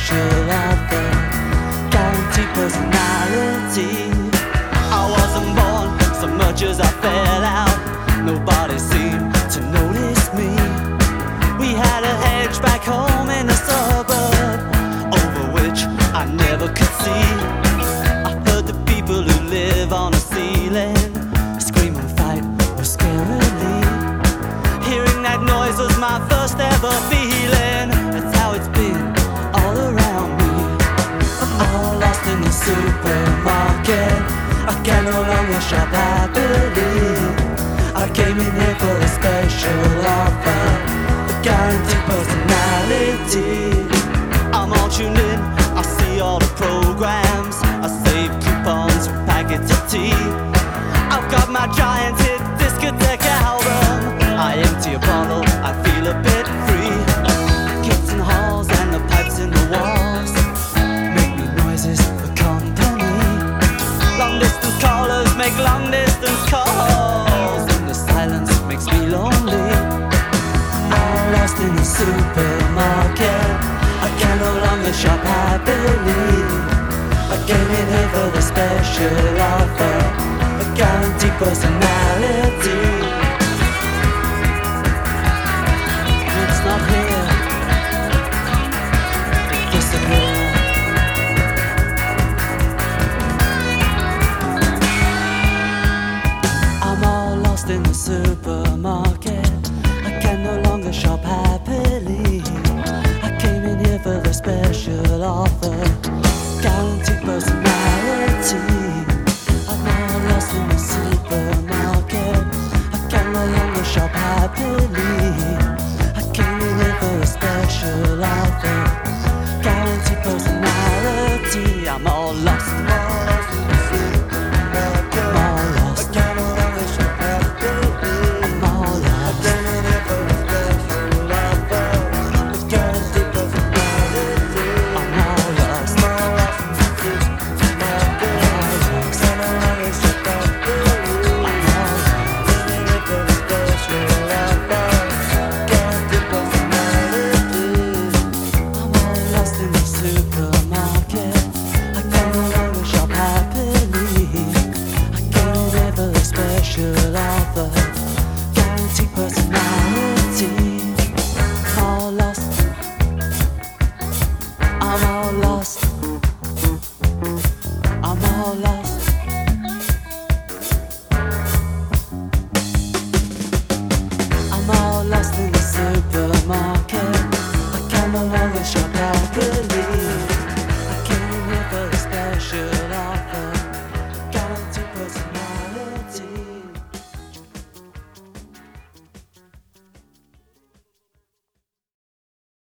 special offer, guaranteed personality. I wasn't born so much as I fell out. Nobody seemed to notice me. We had a hedge back home in the suburb, over which I never could see. I heard the people who live on the ceiling scream and fight scarily. Hearing that noise was my first ever feeling. That's how it's been all around me. I'm all lost in the supermarket. I can no longer shop happily. I came in here for a special offer, a guaranteed personality. I'm all tuned in, I see all the programs, I save coupons for packets of tea. I've got my giant hit discotheque album. I empty a bottle, I feel a bit free. Kids in the halls and the pipes in the walls make me noises for company. Long distance callers make long distance calls, and the silence makes me lonely. I'm lost in the supermarket. I can no longer shop happily. I came in here for the special offer, a guaranteed personality. It's not here, it disappeared. I'm all lost in the supermarket. I can no longer shop happily. I came in here for the special offer, guaranteed personality. I'm all lost in the supermarket. I can no longer shop happily. I came in here for a special offer, guaranteed personality. I'm all lost. I'm all lost in the supermarket. I'm all lost. I can no longer shop happily. I'm all lost. I came in here for a special offer, a guaranteed personality. I'm all lost. I'm all lost in the supermarket. I'm all lost. I can no longer shop happily. I'm all lost. Came in here for a special offer, guaranteed personality. I'm all lost in the supermarket. I can no longer shop happily. I came in here for a special offer, guaranteed personality. I'm all lost. I'm all lost. I'm all lost.